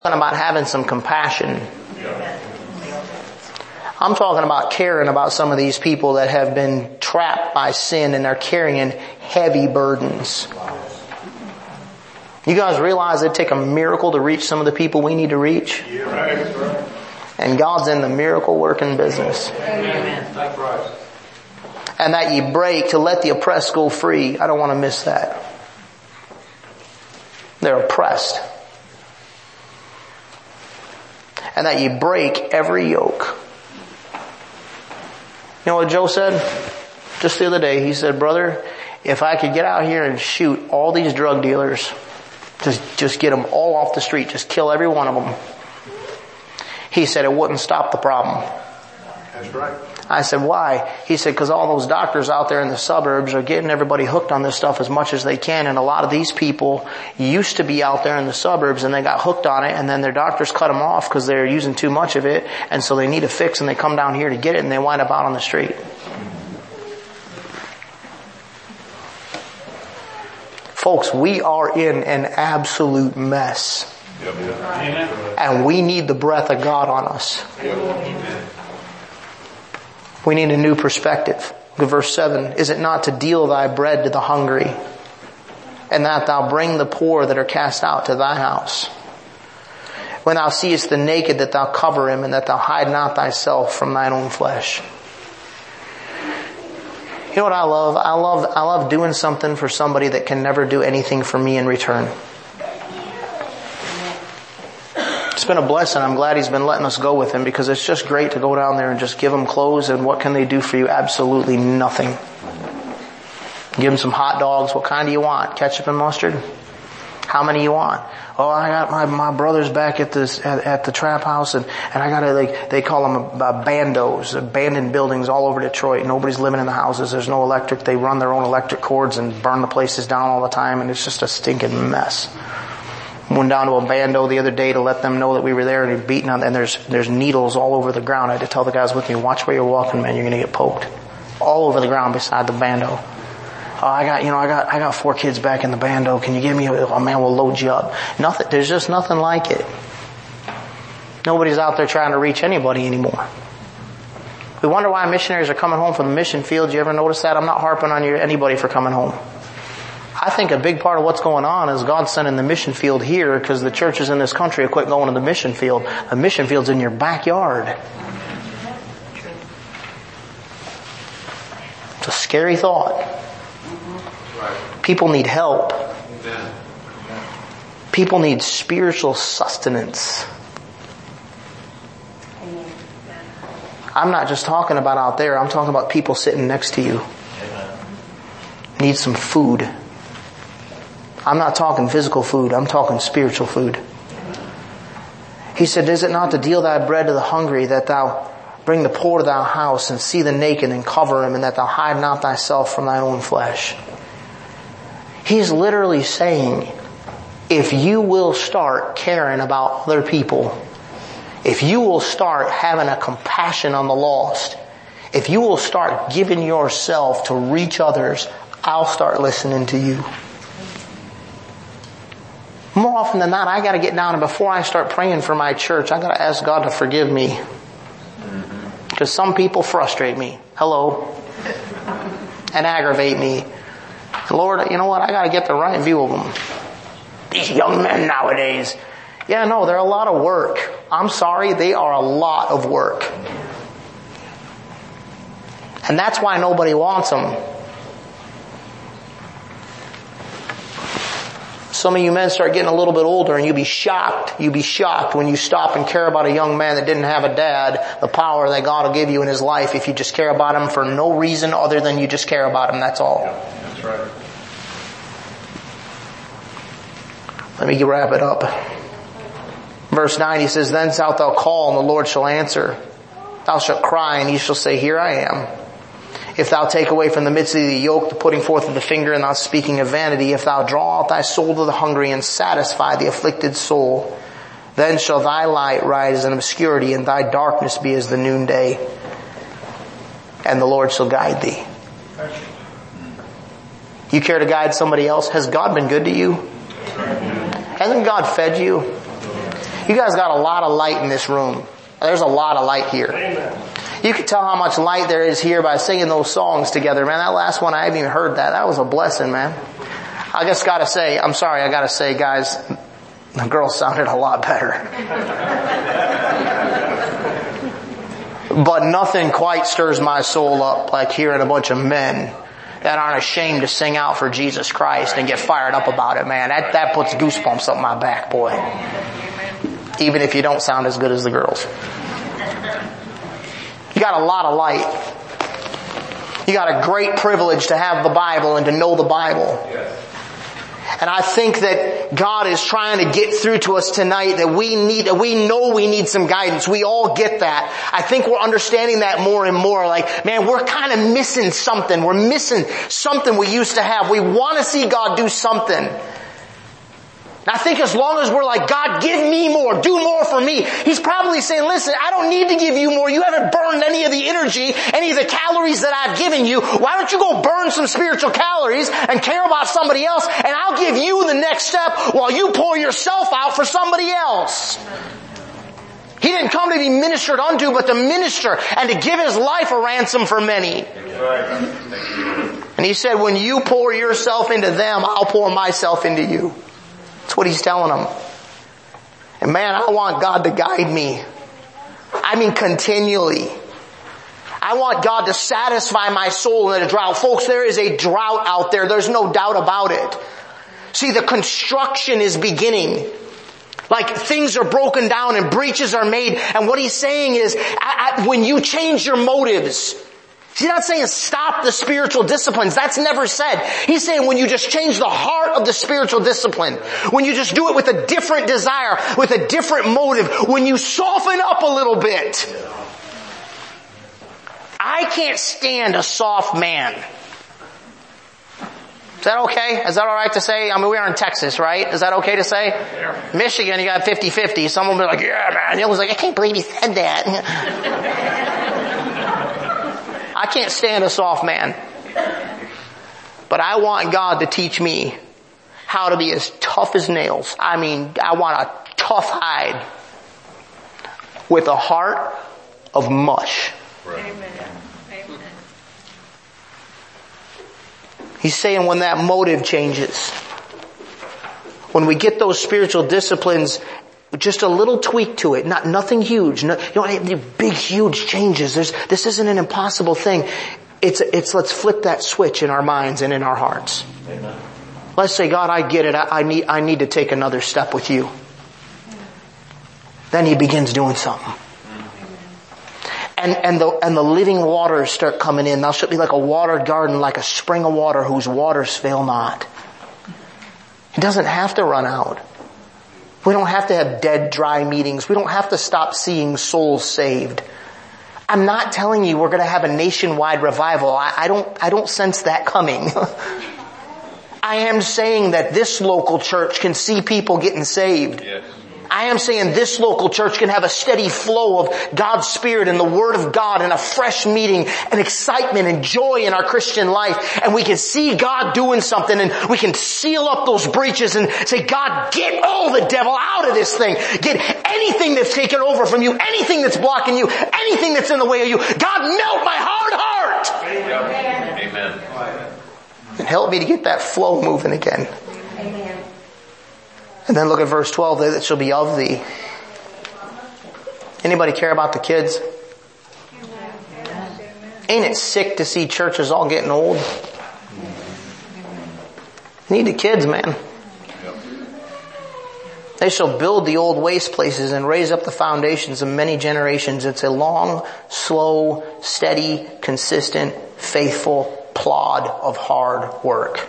about having some compassion. I'm talking about caring about some of these people that have been trapped by sin and are carrying heavy burdens. You guys realize it'd take a miracle to reach some of the people we need to reach? And God's in the miracle working business. And that ye break to let the oppressed go free. I don't want to miss that. They're oppressed. And that ye break every yoke. You know what Joe said? Just the other day, he said, brother, if I could get out here and shoot all these drug dealers, just get them all off the street, just kill every one of them. He said it wouldn't stop the problem. That's right. I said, why? He said, because all those doctors out there in the suburbs are getting everybody hooked on this stuff as much as they can. And a lot of these people used to be out there in the suburbs and they got hooked on it, and then their doctors cut them off because they're using too much of it. And so they need a fix and they come down here to get it and they wind up out on the street. Folks, we are in an absolute mess. And we need the breath of God on us. We need a new perspective. Verse 7, is it not to deal thy bread to the hungry, and that thou bring the poor that are cast out to thy house? When thou seest the naked, that thou cover him, and that thou hide not thyself from thine own flesh. You know what I love? I love doing something for somebody that can never do anything for me in return. It's been a blessing. I'm glad he's been letting us go with him, because it's just great to go down there and just give them clothes, and what can they do for you? Absolutely nothing. Give them some hot dogs. What kind do you want? Ketchup and mustard? How many you want? Oh, I got my brothers back at the trap house, and I got they call them bandos, abandoned buildings all over Detroit. Nobody's living in the houses. There's no electric. They run their own electric cords and burn the places down all the time, and it's just a stinking mess. Went down to a bando the other day to let them know that we were there, and beaten on, and there's needles all over the ground. I had to tell the guys with me, watch where you're walking, man, you're gonna get poked. All over the ground beside the bando. Oh, I got 4 kids back in the bando. Can you give me oh man, we'll load you up. Nothing, there's just nothing like it. Nobody's out there trying to reach anybody anymore. We wonder why missionaries are coming home from the mission field. You ever notice that? I'm not harping on anybody for coming home. I think a big part of what's going on is God sending the mission field here, because the churches in this country have quit going to the mission field. The mission field's in your backyard. It's a scary thought. People need help. People need spiritual sustenance. I'm not just talking about out there. I'm talking about people sitting next to you. Need some food. I'm not talking physical food. I'm talking spiritual food. He said, is it not to deal thy bread to the hungry, that thou bring the poor to thy house, and see the naked and cover him, and that thou hide not thyself from thine own flesh? He's literally saying, if you will start caring about other people, if you will start having a compassion on the lost, if you will start giving yourself to reach others, I'll start listening to you. More often than not, I got to get down, and before I start praying for my church, I got to ask God to forgive me. Because some people frustrate me. Hello. And aggravate me. Lord, you know what? I got to get the right view of them. These young men nowadays. Yeah, no, they're a lot of work. I'm sorry, they are a lot of work. And that's why nobody wants them. Some of you men start getting a little bit older, and you'll be shocked. You'll be shocked when you stop and care about a young man that didn't have a dad, the power that God will give you in his life if you just care about him for no reason other than you just care about him. That's all. Yeah, that's right. Let me wrap it up. Verse 9, he says, then shalt thou call, and the Lord shall answer. Thou shalt cry, and he shall say, here I am. If thou take away from the midst of thee the yoke, the putting forth of the finger, and thou speaking of vanity, if thou draw out thy soul to the hungry, and satisfy the afflicted soul, then shall thy light rise in obscurity, and thy darkness be as the noonday. And the Lord shall guide thee. You care to guide somebody else? Has God been good to you? Hasn't God fed you? You guys got a lot of light in this room. There's a lot of light here. Amen. You can tell how much light there is here by singing those songs together, man. That last one, I haven't even heard that. That was a blessing, man. I just gotta say, guys, the girls sounded a lot better. But nothing quite stirs my soul up like hearing a bunch of men that aren't ashamed to sing out for Jesus Christ and get fired up about it, man. That puts goosebumps up my back, boy. Even if you don't sound as good as the girls. You got a lot of light. You got a great privilege to have the Bible and to know the Bible. And I think that God is trying to get through to us tonight that we know we need some guidance. We all get that. I think we're understanding that more and more. Like, man, we're kind of missing something. We're missing something we used to have. We want to see God do something. And I think as long as we're like, God, give me more, do more for me, He's probably saying, listen, I don't need to give you more. You haven't burned any of the energy, any of the calories that I've given you. Why don't you go burn some spiritual calories and care about somebody else, and I'll give you the next step while you pour yourself out for somebody else. He didn't come to be ministered unto, but to minister and to give His life a ransom for many. And He said, when you pour yourself into them, I'll pour myself into you. That's what He's telling them. And man, I want God to guide me. I mean continually. I want God to satisfy my soul in a drought. Folks, there is a drought out there. There's no doubt about it. See, the construction is beginning. Like things are broken down and breaches are made. And what He's saying is, when you change your motives, He's not saying stop the spiritual disciplines. That's never said. He's saying when you just change the heart of the spiritual discipline, when you just do it with a different desire, with a different motive, when you soften up a little bit. I can't stand a soft man. Is that okay? Is that alright to say? I mean, we are in Texas, right? Is that okay to say? Yeah. Michigan, you got 50-50. Someone will be like, yeah, man. The other one's like, I can't believe he said that. I can't stand a soft man. But I want God to teach me how to be as tough as nails. I mean, I want a tough hide with a heart of mush. Right. Amen. He's saying when that motive changes, when we get those spiritual disciplines, just a little tweak to it, nothing huge. No, you don't have big, huge changes. This isn't an impossible thing. It's let's flip that switch in our minds and in our hearts. Amen. Let's say, God, I get it. I need to take another step with you. Then He begins doing something. And the living waters start coming in. Thou shalt be like a watered garden, like a spring of water whose waters fail not. It doesn't have to run out. We don't have to have dead, dry meetings. We don't have to stop seeing souls saved. I'm not telling you we're going to have a nationwide revival. I don't sense that coming. I am saying that this local church can see people getting saved. Yes. I am saying this local church can have a steady flow of God's Spirit and the Word of God and a fresh meeting and excitement and joy in our Christian life. And we can see God doing something and we can seal up those breaches and say, God, get all the devil out of this thing. Get anything that's taken over from you, anything that's blocking you, anything that's in the way of you. God, melt my hard heart. Amen. Amen. And help me to get that flow moving again. Amen. And then look at verse 12, that shall be of thee. Anybody care about the kids? Ain't it sick to see churches all getting old? Need the kids, man. They shall build the old waste places and raise up the foundations of many generations. It's a long, slow, steady, consistent, faithful plod of hard work.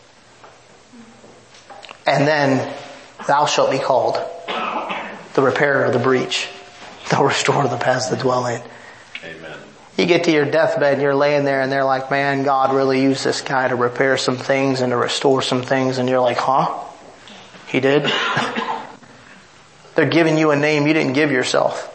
And then thou shalt be called the repairer of the breach, the restorer of the paths that dwell in. Amen. You get to your deathbed and you're laying there and they're like, man, God really used this guy to repair some things and to restore some things. And you're like, huh? He did? They're giving you a name you didn't give yourself.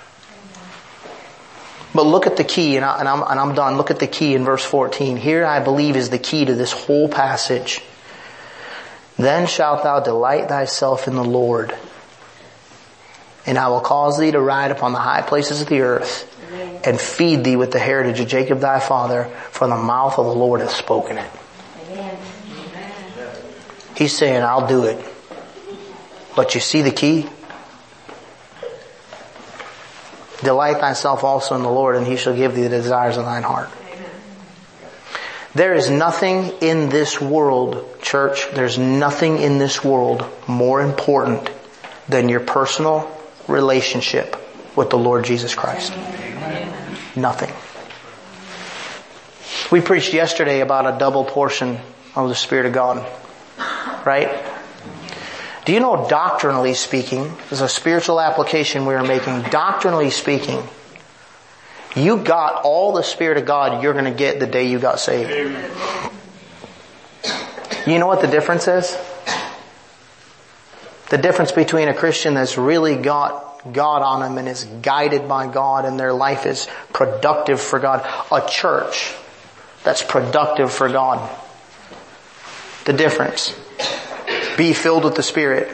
But look at the key, and I'm done. Look at the key in verse 14. Here I believe is the key to this whole passage. Then shalt thou delight thyself in the Lord, And I will cause thee to ride upon the high places of the earth, and feed thee with the heritage of Jacob thy father, for the mouth of the Lord hath spoken it. He's saying, I'll do it. But you see the key? Delight thyself also in the Lord, and he shall give thee the desires of thine heart. There is nothing in this world, church, there's nothing in this world more important than your personal relationship with the Lord Jesus Christ. Nothing. We preached yesterday about a double portion of the Spirit of God. Right? Do you know, doctrinally speaking, there's a spiritual application we are making. Doctrinally speaking, you got all the Spirit of God you're going to get the day you got saved. You know what the difference is? The difference between a Christian that's really got God on them and is guided by God and their life is productive for God. A church that's productive for God. The difference. Be filled with the Spirit.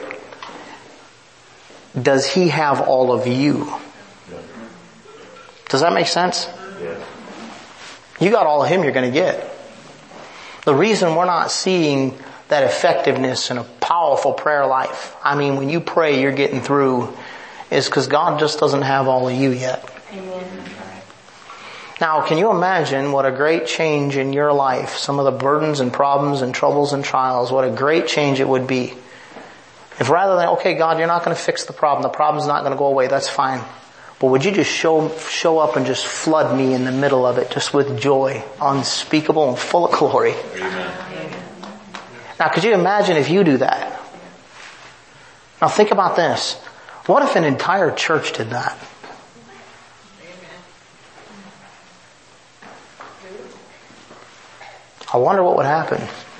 Does He have all of you? Does that make sense? You got all of Him you're going to get. The reason we're not seeing that effectiveness in a powerful prayer life, I mean, when you pray you're getting through, is because God just doesn't have all of you yet. Amen. Now, can you imagine what a great change in your life, some of the burdens and problems and troubles and trials, what a great change it would be. If rather than, okay, God, you're not going to fix the problem's not going to go away, that's fine. But would you just show up and just flood me in the middle of it, just with joy, unspeakable and full of glory. Amen. Now, could you imagine if you do that? Now think about this. What if an entire church did that? I wonder what would happen.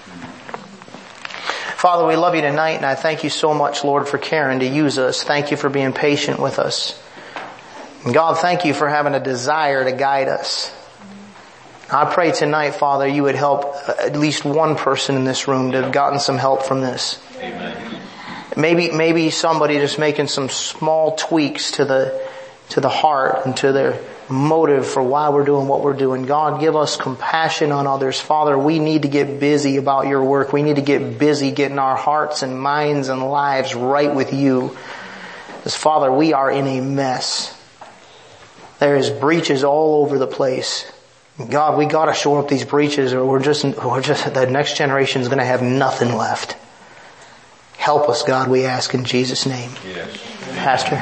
Father, we love you tonight, and I thank you so much, Lord, for caring to use us. Thank you for being patient with us. And God, thank you for having a desire to guide us. I pray tonight, Father, you would help at least one person in this room to have gotten some help from this. Amen. Maybe somebody just making some small tweaks to the heart and to their motive for why we're doing what we're doing. God, give us compassion on others. Father, we need to get busy about your work. We need to get busy getting our hearts and minds and lives right with you. Because Father, we are in a mess. There is breaches all over the place. God, we gotta shore up these breaches or we're just the next generation is gonna have nothing left. Help us, God, we ask in Jesus' name. Yes. Pastor.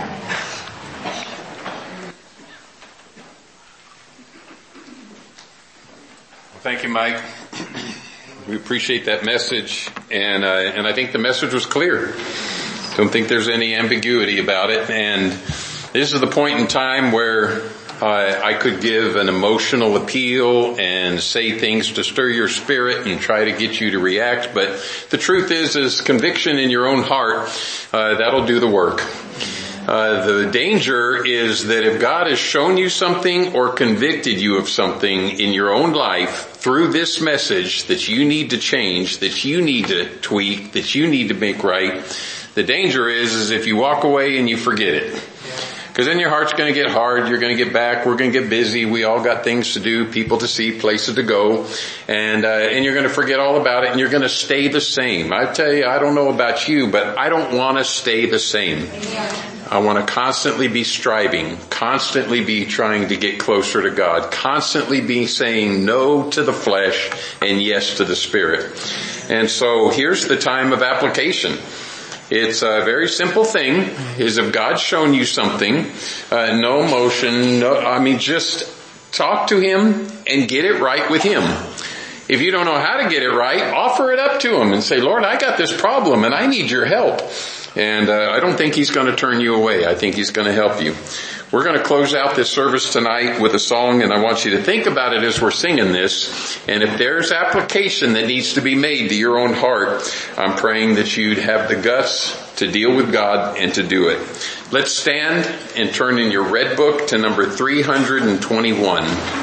Thank you, Mike. We appreciate that message, and I think the message was clear. Don't think there's any ambiguity about it. And this is the point in time where I could give an emotional appeal and say things to stir your spirit and try to get you to react. But the truth is conviction in your own heart, that'll do the work. The danger is that if God has shown you something or convicted you of something in your own life through this message that you need to change, that you need to tweak, that you need to make right, the danger is if you walk away and you forget it. Because then your heart's going to get hard, you're going to get back, we're going to get busy, we all got things to do, people to see, places to go, and you're going to forget all about it and you're going to stay the same. I tell you, I don't know about you, but I don't want to stay the same. I want to constantly be striving, constantly be trying to get closer to God, constantly be saying no to the flesh and yes to the Spirit. And so here's the time of application. It's a very simple thing, is if God's shown you something, no emotion, just talk to Him and get it right with Him. If you don't know how to get it right, offer it up to Him and say, Lord, I got this problem and I need your help. And I don't think He's going to turn you away. I think He's going to help you. We're going to close out this service tonight with a song, and I want you to think about it as we're singing this. And if there's application that needs to be made to your own heart, I'm praying that you'd have the guts to deal with God and to do it. Let's stand and turn in your red book to number 321.